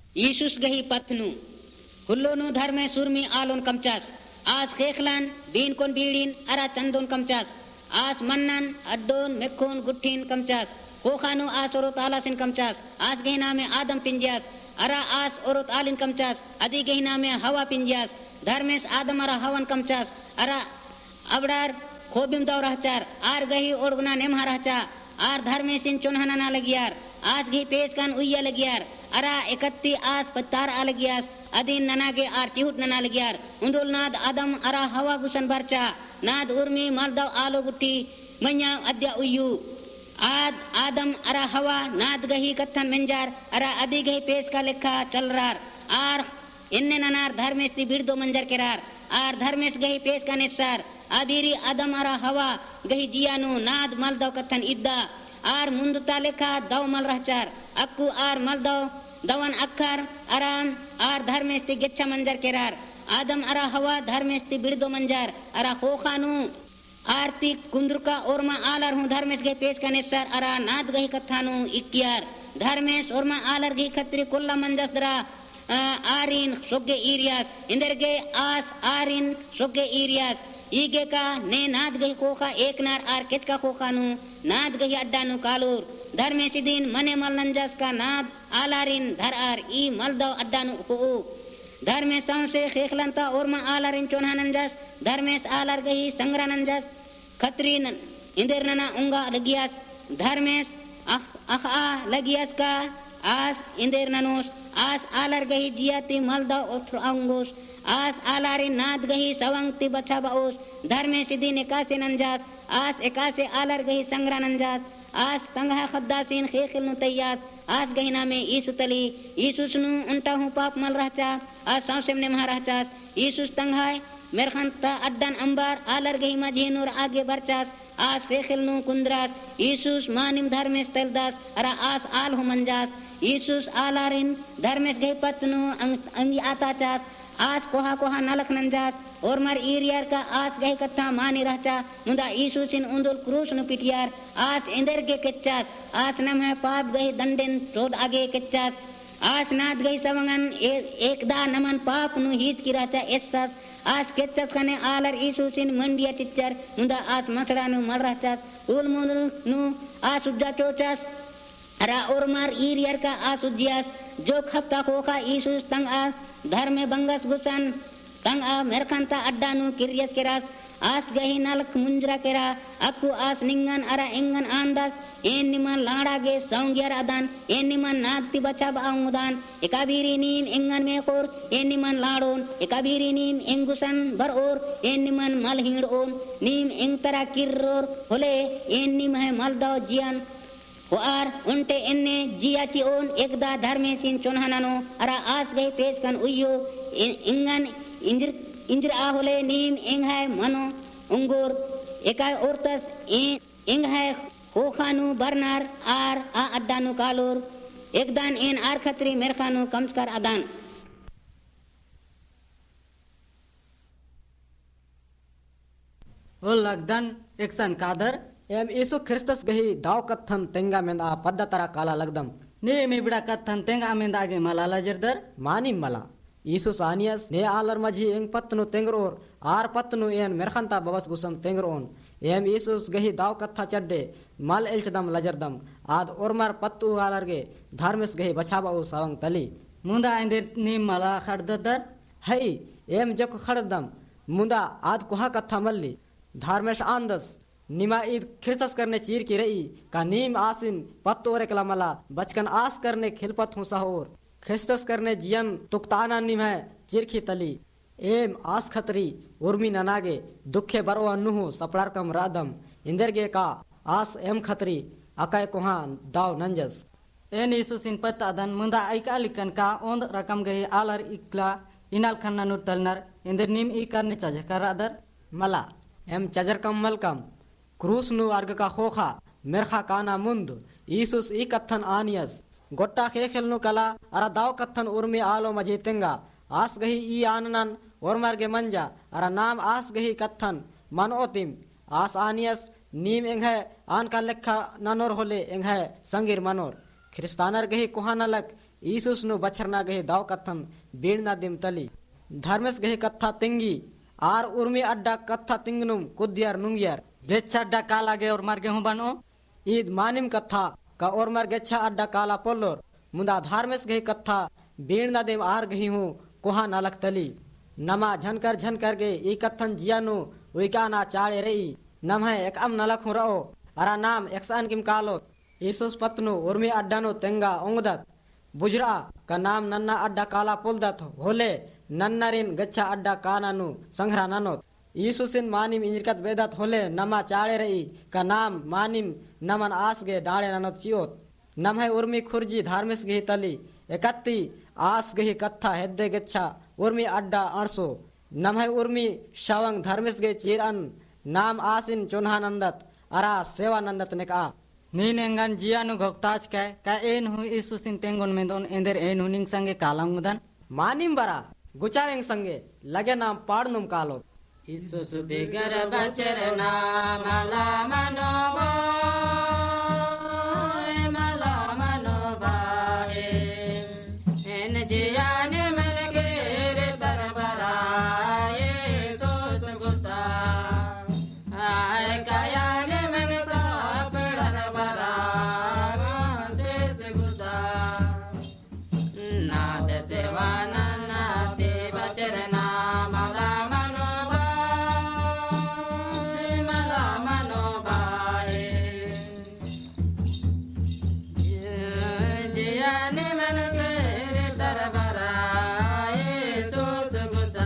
issues गही पथनु हुल्लोनु धर्मे सुरमी alone कमचास आज खेखलान बीन कोन बीड़ीन अरा चंदोन कमचास आज मन्नन अड्डोन मेखोन गुट्ठीन कमचास कोखानु आज औरत आलासिन कमचास आज गहिना में आदम पिंजास अरा आज औरत आलिन कमचास अदी गहिना में हवा पिंजास धर्मेस आदम अरा हवन कमचास अरा अबडार खोबिम दौ रहचार आर गही ओड़गुना नेमहा रहचा आर धर्मेसिन चुनहना ना लगियार आज घी पेश कान उయ్య लगियार अरा 31 आज पत्तार आ लगियास अदीन ननागे आर चिहुट नना लगियार उंदुल नाद आदम अरा हवा गुसन बरचा नाद उर्मी मलदव आलो गुट्टी मन्या अद्या उయ్యు आद आदम अरा हवा नाद गही कथन मंजार अरा अदी गही पेश का लेखा चलरार आर इन्ने ननार धर्मेश ती बिरदो मंजर केरार आर धर्मेश गही पेश का निस्सार अबीरी आदम अरा हवा गही जियानु नाद मलदव कथन इद्दा आर मुंदुता लेखा दव मल रहचार अक्कू आर मलदव दवन अक्खर आराम आर धर्मेश ती गेच्छा मंजर केरार आदम अरा हवा धर्मेश ती बिरदो मंजार अरा खोखानु आरती कुंद्रका ओरमा आलर हूँ धर्मेश गही पेश का निस्सार अरा नाद गही कथानु इक्यार धर्मेश ओरमा आलर गही खत्री कुल्ला मंजसरा आरिन सोगे इरियास इंदर गे आस आरिन सोगे इरियास ईगे का ने नाद गही कोखा एक नार आर केच का कोखानु नाद गही अड्डानु कालूर धर्मेश दिन मने मल नंजस का नाद आलारिन धर आर ई मलदव अड्डानु को धर्मेश संसे खेखलंता ओरमा आलारिन चोना नंजस धर्मेश आलार गही संग्रा नंजस खत्री इंदर नना उंगा लगियास धर्मेश अख आ लगियास का आस इंदर ननोस आस आलर गही जियाती मलदव ओथ्र अंगोस आस आलारी नाद गही सवंगती बछा बाओस धर्मेश दिन एकासे नंजास आस एकासे आलर गही संग्रा नंजास आस तंगा खद्दासीन खेखिल तैयास आस गहिना में ईसु तली ईसुस नु उंटा हूँ पाप मल रहचा आस सांसेम ने महा रहचास ईसुस तंगाय मेरखंता अड्डन अंबार आलर गही मझीनुर आगे बरचास आस खेखिल नु कुंद्रास ईसुस मानिम धर्मेश तलदास अरा आस आल हु मंजास ईसुस आलारिन धर्मेश गही पत्नु अंगी आताचास आज कोहा कोहा नलक नंजास और मर ईरियार का आज गही कथा मानी रहचा मुदा ईसुसिन उंदुल क्रूस नु पिटियार आज इंदर के केच्चास आज नम है पाप गही दंडेन चोद आगे केच्चास आज नाद गही सवंगन एकदा नमन पाप नु हीत की रहचा एसस आज केच्चास कने आलर ईसुसिन मंडिया टिच्चर मुदा आज मसड़ा नु मल रहचास उल मुन नु आज उज्जा चोचास अरा और मार ईरियर का आस उज्जियास जो खपता कोखा ईसुस तंग आ धर्म बंगस गुसन तंग आ मेरखंता अड्डानु किरियस केरास आस गही नलक मुंजरा केरा अक्कू आस निंगन अरा इंगन आंदास एन निमन लाड़ा गे सौंगियर अदान एन निमन नादती बचा बाउदान एकाबीरी नीम इंगन में कोर एन निमन लाड़ोन एकाबीरी नीम इंगुसन बर और एन निमन मल हिंड ओन नीम इंग तरा किर्रोर होले एन निम है मलदव जियन आर उनटे इन्ने जियाची ओन एकदा धर्मे सिन चोनहानानो अरा आस गई पेश कन उयो इंगन इंद्र आ होले नीम इंग है मनो उंगोर एकाय औरतस इंग है कोखानु बरनार आर आ अड्डानु कालोर एकदान इन आर खत्री मेरखानु कमस्कर अदान ओ लगदन एकसन कादर एम ईसु ख्रिस्तस गही दाव कथन तेंगा मेंदा पद्दा तरा काला लगदम ने मे बिड़ा कथन तेंगा मेंदा आगे मलाला जरदर मानी मला ईसु सानियस ने आलर मजी एंग पत्नु तेंगरोर आर पत्नु एन मेरखंता बवस गुसन तेंगरोन एम ईसुस गही दाव कथा चड्डे मल एलचदम लजरदम आद ओरमार पत्तु आलर गे धर्मेस गही बछाबाउ सवंग तली मुंदा इंदे नी मला खड़ददर हई एम जको खड़दम मुंदा आद कोहा कथा मल्ली धर्मेश आंदस निमा ईद ख्रिस्तस करने चीर की रही का नीम आसिन पत्तोरे कला मला बचकन आस करने खिलपत हूँ सहोर ख्रिस्तस करने जियन तुक्ताना निम है चिरखी तली एम आस खतरी उर्मी ननागे दुखे बरो अन्नु सपड़ार कम रादम इंदर गे का आस एम खतरी अकाय कोहा दाव नंजस एन ईसुसिन पत्ता अदन मुंदा ऐका लिकन का ओंद रकम गई आलर इकला इनाल खन्ना नुर तलनर इंदर नीम ई करने चजकर अदर मला एम चजर कम मलकम क्रूस नु अर्ग का खोखा मेरखा काना मुंद ईसुस ई कथन आनियस गोट्टा खेखेल नु कला अरा दाव कथन उर्मी आलो मजेतेंगा आस गही ई आननन ओरमर गे मंजा अरा नाम आस गही कथन मन ओतिम आस आनियस नीम एंग है आन का लेखा ननोर होले एंग है संगीर मनोर ख्रिस्तानर गही कुहानलक ईसुस नु बछरना गहे दाव कथन बीणना दिम तली धर्मेस गहे कथा तिंगी आर उर्मी अड्डा कथा तिंगनुम कुद्यार नुंगियार गेच्छा अड्डा काला गे और मार गे हूं बनो ईद मानिम कथा का और मार गेच्छा अड्डा काला पोलोर मुंदा धर्मेस गहे कथा बीणना दिम आर गही हूं कोहा नालक तली नमा झनकर गे ई कथन जियानु उइकाना चाळे रही नम है एक अम नलक हूं रहो अरा नाम एक्सान किम कालो ईसुस पत्नु उर्मी अड्डानो तेंगा ओंगदत बुजरा का नाम नन्ना अड्डा काला पुलदत होले नन्नरिन गच्छा अड्डा कानानु संघरा ननोत ईसुसिन मानिम इंजरकत वेदत होले नमा चाळे रही का नाम मानिम नमन आस गे डाळे ननोत चियोत नम है उर्मी खुर्जी धार्मिस गे तली एकत्ती आस गे कथा हेद्दे गच्छा उर्मी अड्डा अणसो नम है उर्मी शवंग धर्मिस गे चीरन नाम आसिन चुन्हानंदत अरा सेवानंदत ने कहा नीन एंगन जियानु घोक्ताज का एन हु ईसुसिन तेंगोन मेंदोन एंदर एन हुनिंग संगे कालांगदन मानिम बरा गुचारेंग संगे लगे नाम पाड़नुम कालो ईसुस बेगर बचरना मला मनोबा मला मनोबा एन जियाने मन गेर दरबरा ईसुस गुसा आय कायाने मन का पड़रबरा शेष गुसा नाद सेवाना नाते बचरना मला मनोबा मला मनोबा जियाने मन से दरबरा ईसुस गुसा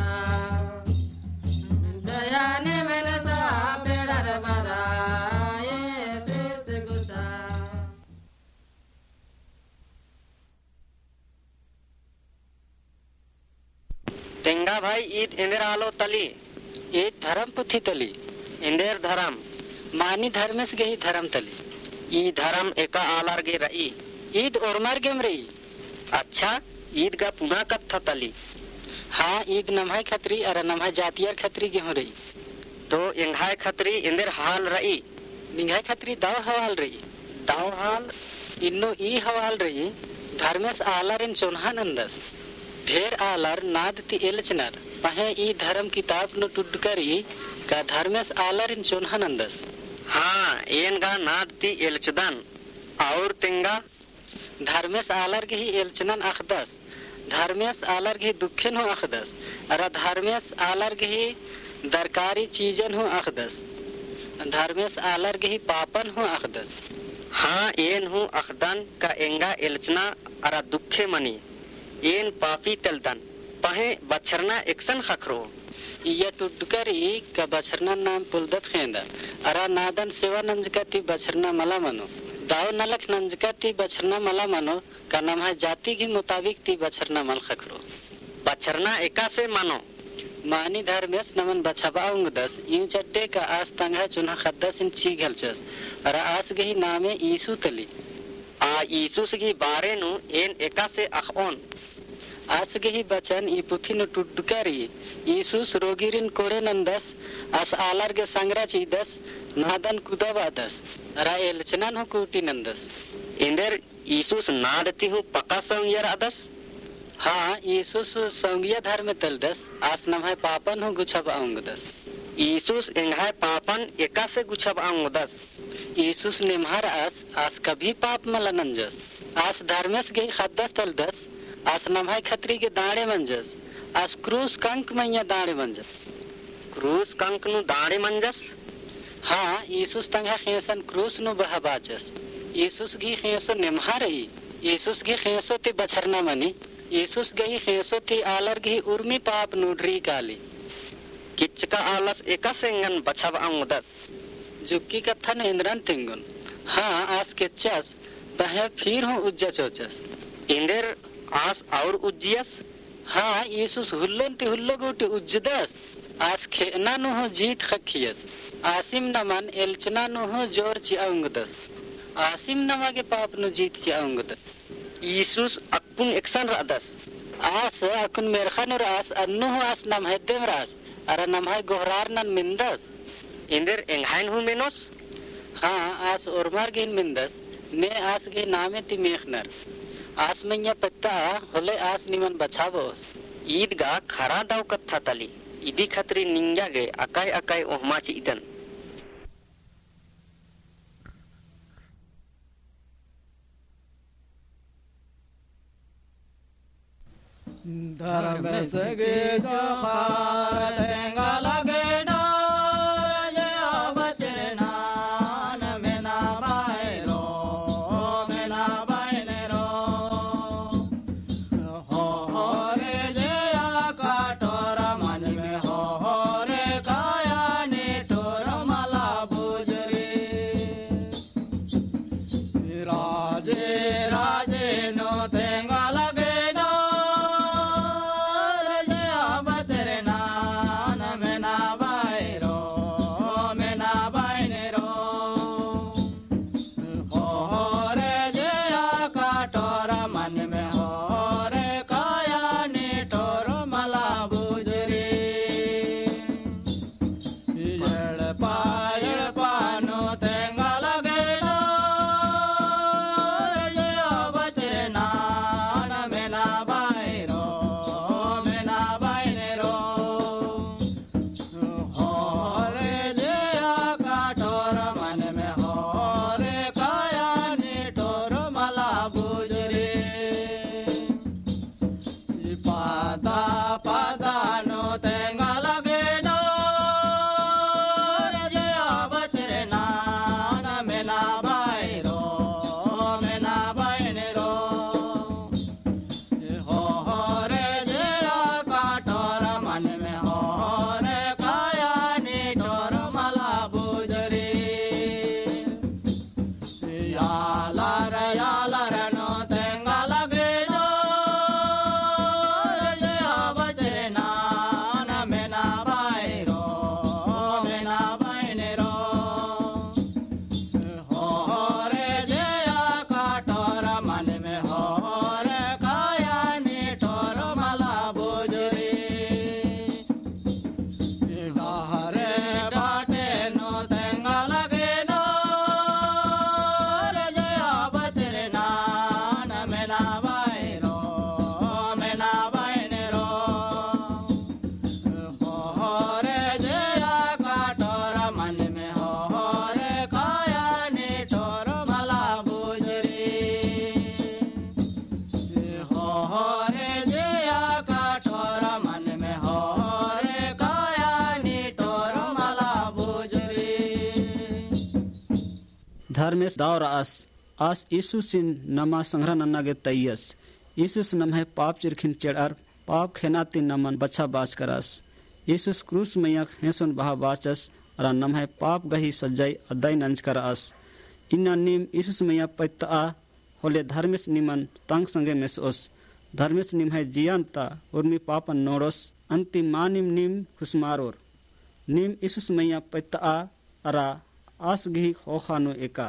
दयाने मन सा पेड़रबरा शेष गुसा तेंगा भाई ईद इंदेर आलो तली ईद धर्म पुथी तली इंदेर धर्म मानी धर्मेस गे धर्म तली ई धर्म एका आलार गे रई ईद ओरमार गेम रई अच्छा ईद गा पुना कथा तली हाँ ईद नमहाय खत्री अरे नमहाय जातियार खत्री गे हो रही तो इंघाय खत्री इंदेर हाल रई निंघाय खत्री दाव हवाल रई दाव हाल इन्नो ई हवाल रई धर्मेस आलार इन चोन्हानंदस ढेर आलर नाद ती एलचनर पहे ई धर्म किताब नु टुडकरी का धर्मेस आलर इन चोन्हानंदस हाँ एन गा नाद ती एलचदन और तेंगा धर्मेस आलर गे ही एलचनन अखदस धर्मेस आलर गे दुखेन हो अखदस अरा धर्मेस आलर गे ही दरकारी चीजन हो अखदस धर्मेस आलर गे ही पापन हो अखदस हाँ एन हो अखदन का एंगा एलचना अरा दुखे मनी एन पापी तलदन पहे बछरना एक्शन खखरो ये टुडकरी का बछरना नाम पुलदत खेंदा अरा नादन सेवा नंजकती बछरना मला मनो दाव नलख नंजकती बछरना मला मनो का नाम है जाति के मुताबिक ती बछरना मल खखरो बछरना एका से मानो मानी धर्मेस नमन बछबाउंग दस यूं चट्टे का आस तंगा चुना खद्दस इन ची घलचस अरा आस गही नामे ईसु तली आ ईसुस की बारे नु एन एका से अखोन आस गही बचन ई पुथी नु टुडकरी ईसुस रोगिरिन कोड़े नंदस आस आलर के संग्रा चीदस नादन कुदवादस रा एलचनन हो कुटी नंदस इंदर ईसुस नादती हूँ पका संगियर आदस हाँ ईसुस संगिया धर्म तलदस आस नमहाय पापन हो गुछब आऊंगदस ईसुस इंघाय पापन एका से गुछब आऊंगदस ईसुस निम्हार आस कभी पाप मलनंजस आस धर्मेस गई खद्दस तलदस आस नमहाय खत्री के दाड़े मंजस आस क्रूस कंक मैया दाड़े मंजस क्रूस कंक नु दाड़े मंजस हाँ ईसुस तंगा खेसन क्रूस नु बहबाचस ईसुस गी खेसो निम्हा रही ईसुस गी खेसो ती बछरना मनी ईसुस गई खेसो ती आलर गी उर्मी पाप नूडरी काली किचका आलस एका सेंगन बछब आंगदत जुक्की कथन इंद्रन तिंगुन हाँ आस किचस बहे फिर हो उज्जा चोचस इंदर आस और उज्जियस हाँ ईसुस हुल्लोन ती हुल्लो गोटी उज्जदस आस खेना नु हो जीत खखियस आसिम नमन एलचना नु हो जोर ची आंगदस आसिम नमा के पाप नु जीत ची आंगदस ईसुस अक्पुन एक्सन रादस आस अकुन मेरखन और आस अन्नु हो आस नम हेद्देम रास अरा नमहाय गोहरार नन मिंदस इंदर एंघाइन हूँ मेनोस हाँ आस ओरमार गिन मिंदस ने आस गे नामे ती मेखनर आस मैया पत्ता होले आस निमन बचावो ईदगा खरा दाव कथा तली इदी खतरी निंजा गे अकाय अकाय ओहमा चीदन धर्म सगे जो खातेंगा लगे डोर जो बचरना में ना बायरो में ना बायने रो हो रे जया का टोरा मन में हो रे काया ने टोर मला बुजरी राजे राजे नो तेंगा लगे धर्मेश दावर आस ईसुसिन नमा संग्रह नन्नागे तैयस ईसुस नमहे पाप चिरखिन चेड़ार पाप खेनाती नमन बच्चा बाच करस ईसुस क्रूस मैया हेसुन बहा बाचस अरा नमहे पाप गही सज्जाई अदाई नंज करस इन्ना नीम ईसुस मैया पैता होले धर्मेश निमन तंग संगे मेसोस धर्मेश निम है जियांता उर्मी पापन नोड़ोस अंतिम मानिम नीम खुशमारोर नीम ईसुस मैया पैता अरा आसगी होखानु एका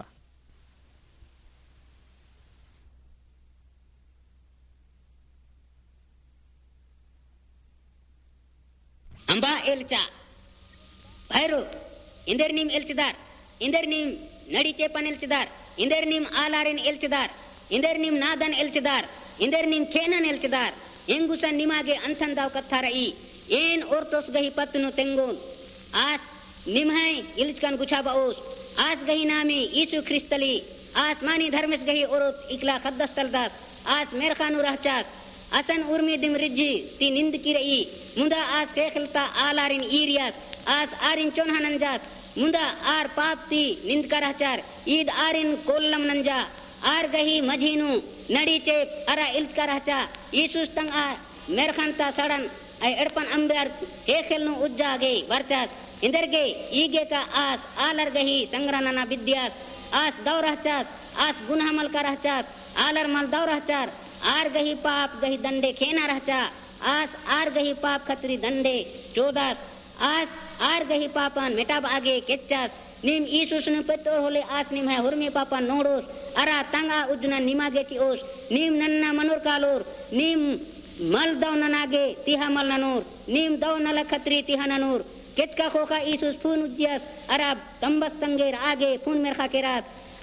अंबा एलचा भैरो इंदर नीम एलचदार इंदर नीम नडी चेपन एलचदार इंदर नीम आलारेन एलचदार इंदर नीम नादन एलचदार इंदर नीम खेनन एलचदार एंगुसन निमागे अंथन दाव कथा रई एन ओर्तोस गही पत्नु तेंगोन आस निमहै इल्चकन गुछाबाओस आस गही नामे यीशु ख्रिस्तली आसमानी धर्मेश गही ओरोत इकला खद्दस्तलदास आस मेरखानु रहचास असन उर्मी दिम रिज्जी ती निंद की रई मुंदा आस केखलता आलारिन ईरियास आस आरिन चोनहनंजास मुंदा आर पाप ती निंद का रहचार ईद आरिन कोल्लम नंजा आर गही मझीनु नडी चेप अरा इल्च का रहचा यीशु तंग आ मेरखानता सड़न ऐ एड़पन अंबर केखलनु उज्जागे वर्चास इंदरगे ईगे का आस आलर गही संग्रहना विद्यास आस दौ रहचास आस गुनाहमल का रहचास आलर मल दौ रहचार आर गही पाप गही दंडे खेना रहचा आस आर गही पाप खतरी दंडे चौदास आस आर गही पापन मेटाब आगे केचास नीम ईसुस ने पत्तोर होले आस निम है हुरमी पापा नोड़ोस अरा तंगा उजना निमागे की ओस नीम नन्ना मनोर कालोर नीम मल दौ ननागे तिहा मल ननूर नीम दौ नल खतरी तिहा ननूर केचका खोखा ईसुस फून उज्जियास अरा तंबस तंगेर आगे फून मेरखा केरात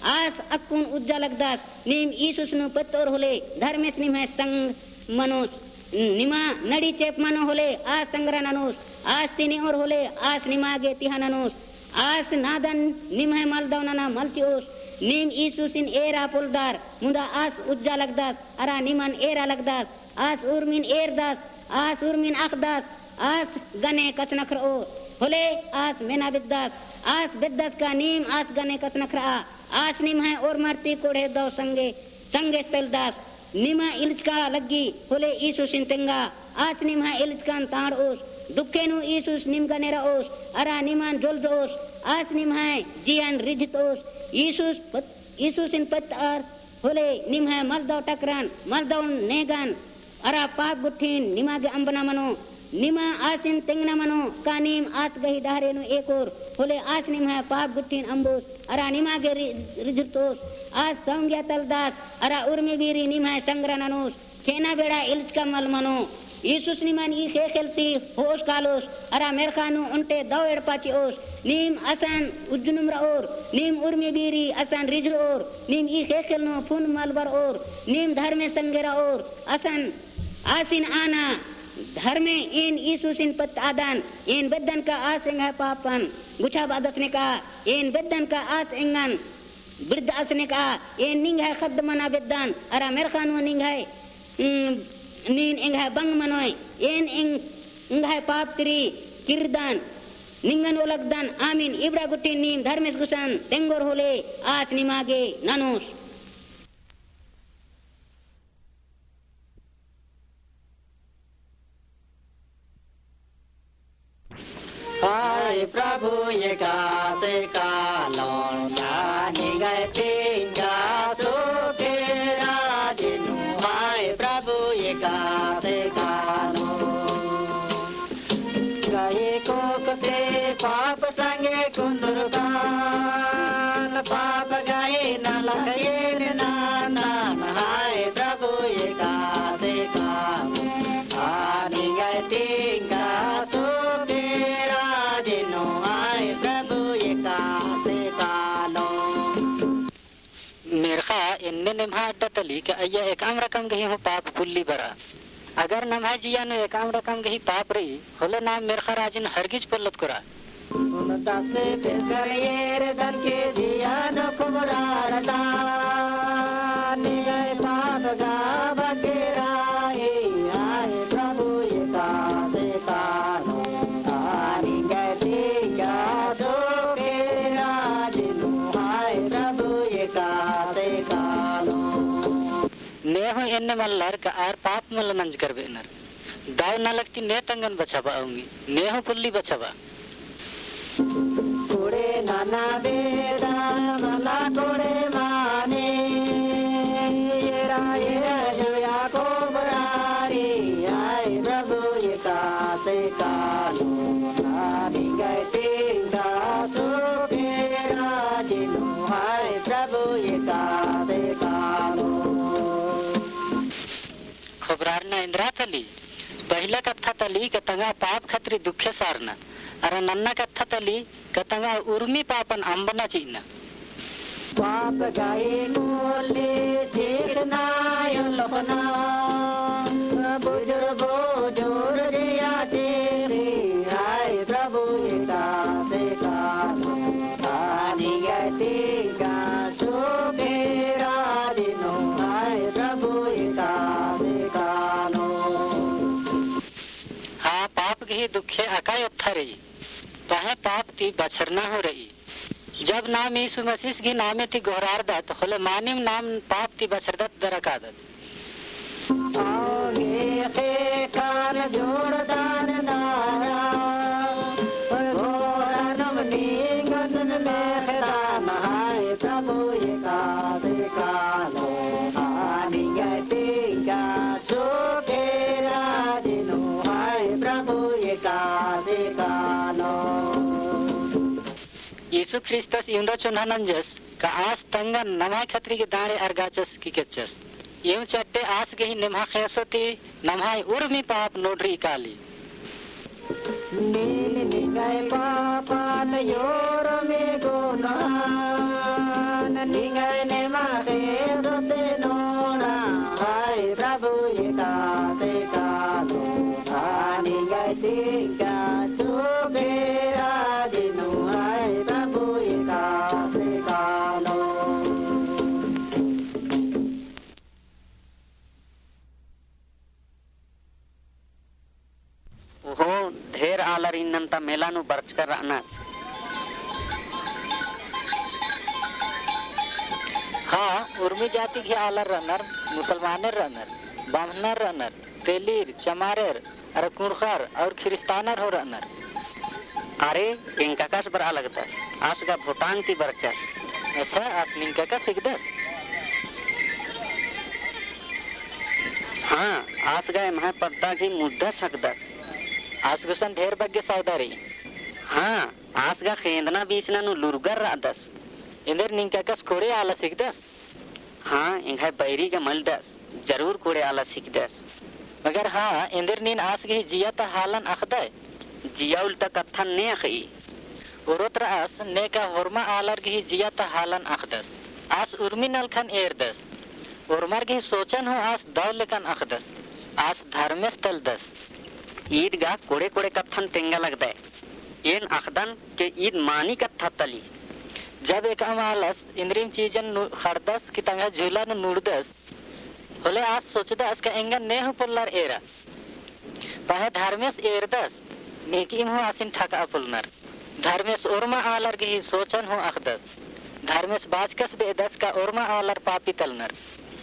आस अक्कुन उज्जा लगदास नीम ईसुस नु पत्तोर होले धर्मेश निम है संग मनोस निमा नडी चेप मनो होले आस संग्रा ननोस आस तिनी और होले आस निमागे तिहाननोस आस नादन निम है मलदवना मलतिओस नीम ईसुसिन एरा पुलदार मुंदा आस उज्जा लगदास अरा निमन एरा लगदास आस उर्मिन एरदास आस उर्मिन अखदास आस गने कचनखर ओ होले आस मेना बिद्दास आस बिद्दास का नीम आस गने कचनखरा आस निम है और मरती कोढ़े दो संगे संगे स्पेलदास निमा इल्चका लग्गी होले ईसुसिन तेंगा आस निम है इल्चकान ताड़ ओस दुखेनु ईसुस निम गने ओस अरा निमान जोल ओस आस निम है जियान रिजित ओस ईसुसिन पत्तार होले निम है मर्दव टकरान मर्दव नेगान अरा पाप गुठीन निमागे अंबना मनो निमा आसिन तेंगना मनो का नीम आस गही डहरेनु एक और होले आस निम है पाप गुठीन अंबोस अरा निमागे रिजतोस आस संग्या तलदास अरा उर्मी बीरी निम है संग्रननोस खेना बेड़ा इल्चका मल मनो ईसुस निमान ई खेलती होश कालोस अरा मेरखानु उनटे दो एड़पाची ओस नीम असन उज्जुनुमरा और नीम उर्मी बीरी असन रिजर और नीम ई खेलनो फुन मलबर और नीम धर्मे संगेरा और असन आसिन आना धर्मे इन ईसुसिन पत आदान इन बेदन का आस एंगा पापन गुछा बादसने का इन बेदन का आस एंगन वृद्ध असने का इन निंग है खद मना बेदन अरा मेरखानु निंग है नीन एंग है बंग मनोय इन एंग है पाप तिरी किरदान निंगन ओलगदान आमीन इब्रा गुट्टी नीम धर्मेश गुसन तेंगोर होले आस निमागे ननोस हाय प्रभु ये कासे कालों यानी गए तेंगा सोखेरा जिनु हाय प्रभु ये कासे कालों गए कोकते पाप संगे कुंदुरगान पाप गए न लगे नाना हाय प्रभु ये कासे कालों यानी गए तेंगा इन्ने निम्हा अड्डतली के अय्या एकाम रकम गही हो पाप पुल्ली बरा अगर नम्हा जिया नो एकाम रकम गही पाप रही होले नाम मेरखा राजिन हरगिज पल्लत करा उन दासे बेसरियर दन के जिया नो कुबरारदा निय पाप गा बकेरा हे आए प्रभु ये कासे कानो आनी गति का दो के राजिनु आए प्रभु ये कासे नेहो एन्ने मल्लर का आर पाप मल्ल नंज कर बेनर दाव न लगती ने तंगन बचाबा आऊंगी नेहो पुल्ली बचाबा कोड़े नाना बेदा मला कोड़े माने ये जोया को बरारी आए प्रभु ये कासे कालो आनी गए तेंगा सोखेरा जिनु आए प्रभु ये कासे कालो खबरारना इंद्रा तली पहला कथा तली कतंगा पाप खतरी दुखे सारना अरे नन्ना कथा तली कतंगा उर्मी पापन अंबना चीना पाप गाये मोले चेतना योलपना बुजुर्गो जोर दिया तेरे आए प्रभु ये कासे कालो आनी गति का सोखेरा जिनु आए प्रभु ये कासे कालो हाँ पाप गही दुखे अकाय उत्था रही तहे पाप ती बछरना हो रही जब नाम यीशु मसीह की नामे ती गोहरार दत होले मानिम नाम पाप ती बछरदत दरकादत आगे के कान जोड़दान दारा गोरनम नी गदन लेखदा महाय प्रभु ये कासे कालो आनी गति का सोखेरा जिनु हाय प्रभु ये कासे कालो यीशु क्रिस्तस इंद्र चुनानंजस का आस तंगन नमा खतरी के दाणे अर्गाचस की केचस यूं चट्टे आस गही निम्हा खेसोती नम्हाई उर्मी पाप नोडरी काली नील निगय पापान योर में गोनान निगने मारे सोते नोना हाय प्रभु यिका से कालो आनी गति का चुकेरा दिनु हाय प्रभु यिका से कालो वो ढेर आलर इन्नंता मेलानु बरचकर रहना हाँ उर्मी जाति के आलर रनर मुसलमानेर रनर बामनर रनर तेलीर चमारेर अरे कुरखर और खिरिस्तानर हो रनर अरे इनका कस बरा लगता आस का भूटान ती बरचा अच्छा आप इनका का सिकदर हाँ आस गए महा पद्दा की मुद्दा सकदर आस गुसन ढेर बग्गे सौदारी हाँ आस गा खेंदना बीचना नु लुरगर रादस इंदर निंका कस कोड़े आला सिकदस हाँ इंघा बैरी का मलदस जरूर कोड़े आला सिकदस मगर हाँ इंदर नीन आस गे जिया ता हालन अखदय जिया उल्टा कथन ने अखई उरोत्र आस ने का होरमा आलर गे जिया ता हालन अखदस आस उर्मी नलखन एरदस उर्मर गे सोचन हो आस दौल लेकन अखदस आस धर्मेस तलदस ईदगा कोड़े कोड़े कथन तेंगा लगता है इन अखदन के ईद मानी कथा तली जब एक अमालस इंद्रिम चीजन हरदस की तंगा झूला न नूड़दस होले आज सोचदस का एंगा नेह पुल्लर एरा पहे धर्मेस एरदस नेकीम हो आसिन ठका पुलनर धर्मेस ओरमा आलर के ही सोचन हो अखदस धर्मेस बाजकस बेदस का ओरमा आलर पापी तलनर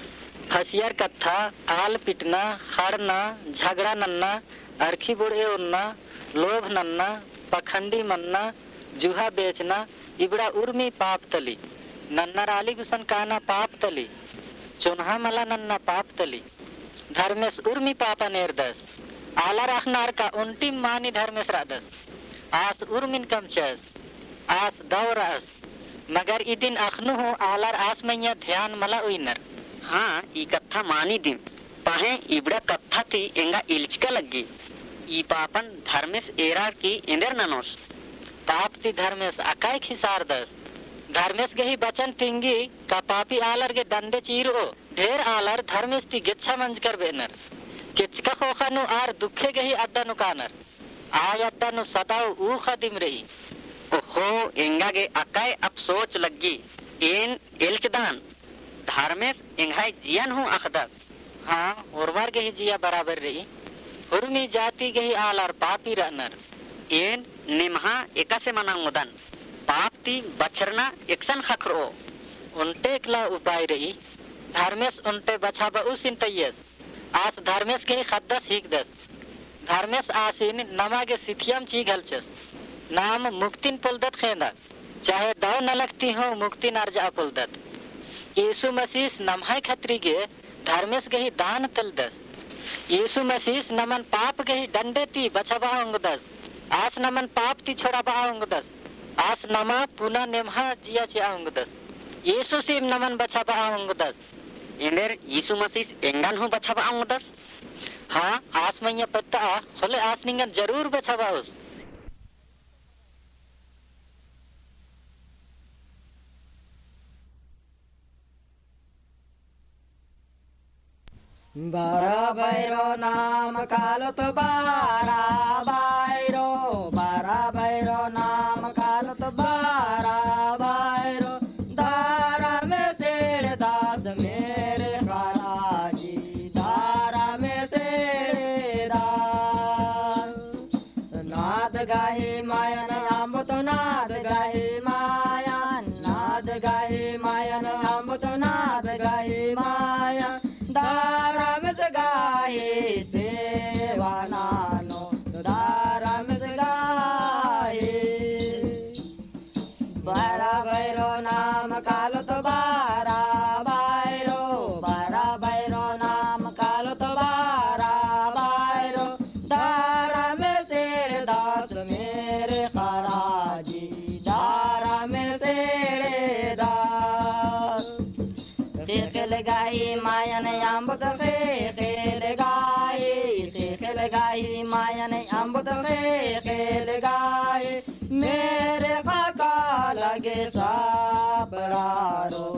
फसियर कथा आल पिटना हड़ना झगड़ा नन्ना अरखी बुढ़े उन्ना लोभ नन्ना पखंडी मन्ना जुहा बेचना इबड़ा उर्मी पाप तली नन्ना राली गुसन काना पाप तली चुनहा मला नन्ना पाप तली धर्मेश उर्मी पापा नेरदस आला रखनार का उन्टिम मानी धर्मेश रादस आस उर्मिन कमचस आस दौरस मगर इदिन अखनु हो आलार आस मैया ध्यान मला उइनर हाँ ई कथा मानी दिन पाहे इबड़ा कथा थी एंगा इल्चका लगी ई पापन धर्मेश एरार की इंदर ननोस पाप ती धर्मेश अकाय खिसार दस धर्मेश के ही बचन पिंगी का पापी आलर के दंडे चीरो ढेर आलर धर्मेश ती गिच्छा मंज कर बेनर किचका खोखा नु आर दुखे के ही अड्डा नु कानर आय अड्डा नु सदाव ऊ खदिम रही ओहो एंगा के अकाय अब सोच लगी इन इल्चदान धर्मेश इंघाई जियन हूँ अखदस हाँ उर्वर के ही जिया बराबर रही हुर्मी जाति के ही आलर पापी रहनर एन निमहा एका से मनांगुदन पाप ती बचरना एकसन खखरो उनटे एकला उपाय रही धर्मेश उनटे बचाबा उसिन तैयस आस धर्मेश के ही खद्दस हिकदस धर्मेश आसिन नमा के सिथियम ची घलचस नाम मुक्तिन पुलदत खेंदा चाहे दाव न लगती हो मुक्ति नर्जा पुलदत यीशु मसीह नमहाय खत्री के धर्मेश के ही दान तलदस यीशु मसीह नमन पाप के ही दंडे ती बचाबा उंगदस आस नमन पाप ती छोड़ा बा उंगदस आस नमा पुना नेमहा जिया चे उंगदस यीशु सिम नमन बचाबा उंगदस इंदर यीशु मसीह एंगन हूँ बचाबा उंगदस हाँ आस मैया पत्ता होले आस निंगन जरूर बचाबा उस बारा भैरो नाम कालो तो बारा भैरो नाम कालो तो बारा भैरो दारा में सेड़ दास मेरे खराजी दारा में सेड़ दास नाद गाही मायन अम्ब तो नाद गाही मायन नाद गाही मायन अम्ब तो नाद गाही मायन दारा में से गाही सेवा नानो तो दारा में से गाही बारा भैरो नाम कालो तो बारा भैरो नाम कालो तो बारा भैरो दारा में से दास मेरे खराजी दारा में से दास खेल गाई मायन अम्बुत खेल गाई मायन अम्बुत खेल गाई मेरे खाका लगे साबरारो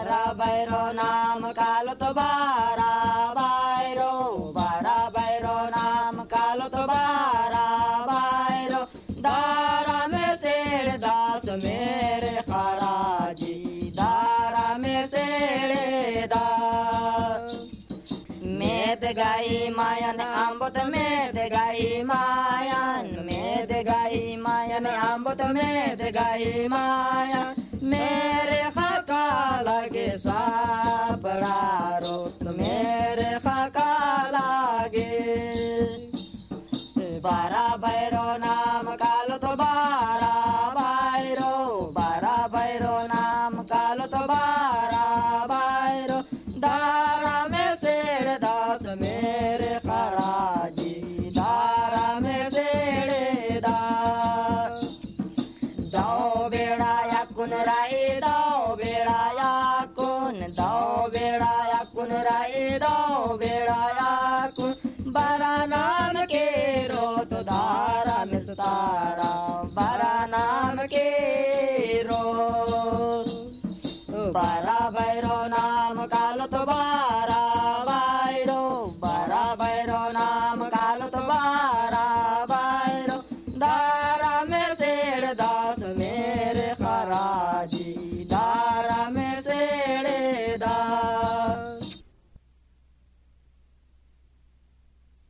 बारा बैरो नाम कालो तो बारा बैरो नाम कालो तो बारा बैरो दारा में सेड़ दास मेरे खराजी दारा में सेड़े दास मेद गाई मायन आंबोत मेद गाई मायन आंबोत मेद गाई मायन मेरे खाका लगे सापड़ारो तो मेरे खाका लगे बारा बैरो नाम कालो तो बारा बैरो नाम कालो तो बारा बैरो दारा में सेड़ दास मेरे खराजी दारा में सेड़े दास दो बेड़ा या कुन राई दो बेड़ा या कुन राई दो बेड़ा